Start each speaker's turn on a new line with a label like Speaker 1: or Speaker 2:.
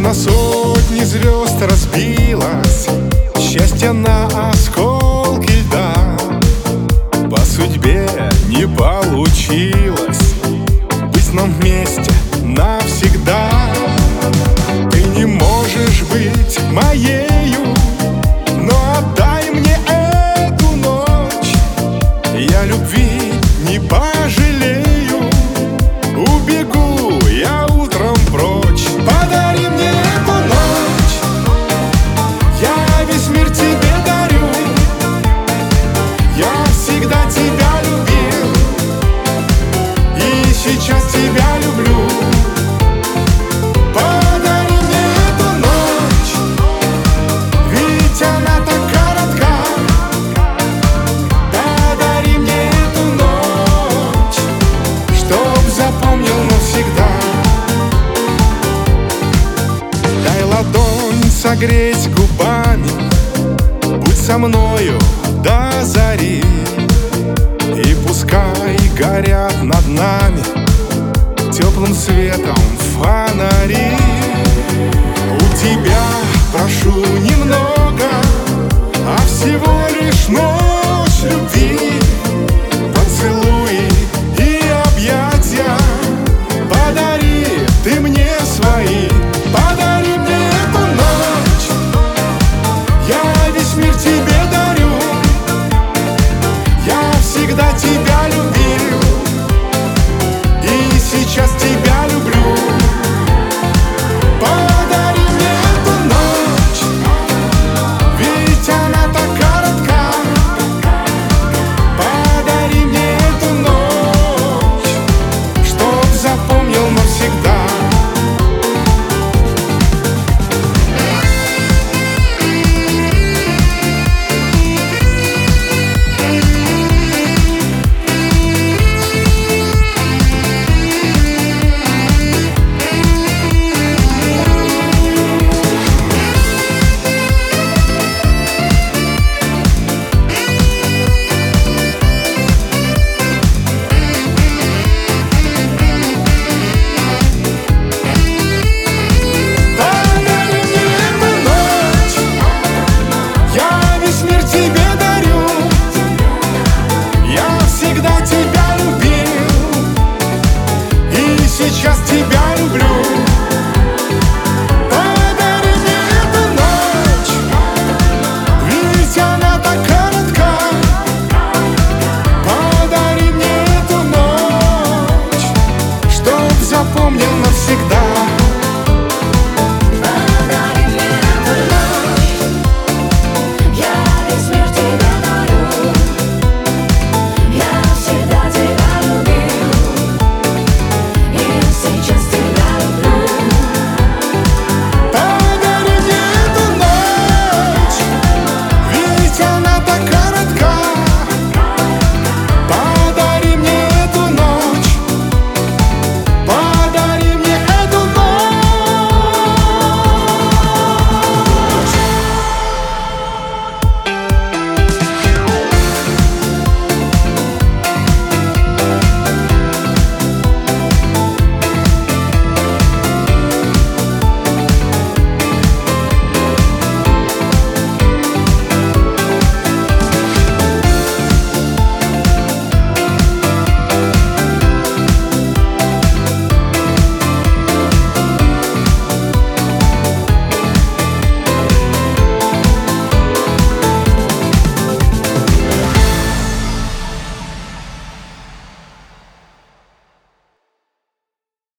Speaker 1: на сотни звезд разбилось, счастье на осколки льда. По судьбе не получилось быть нам вместе навсегда. Ты не можешь быть моею, но отдай мне эту ночь. Я любви не пожалею, убегу я утром прочь. Подари мне эту ночь, я весь мир тебе дарю. Я всегда тебя любил и сейчас тебя люблю. Подари мне эту ночь, ведь она так коротка. Подари мне эту ночь, чтоб запомнил навсегда. Дай ладонь согреть губами, будь со мною до зари. И пускай горят над нами теплым светом фонари. У тебя прошу немного, а всего лишь ночь любви. Поцелуи и объятия подари ты мне свои. Подари мне эту ночь, я весь мир тебе дарю. Я всегда тебя любил и сейчас тебя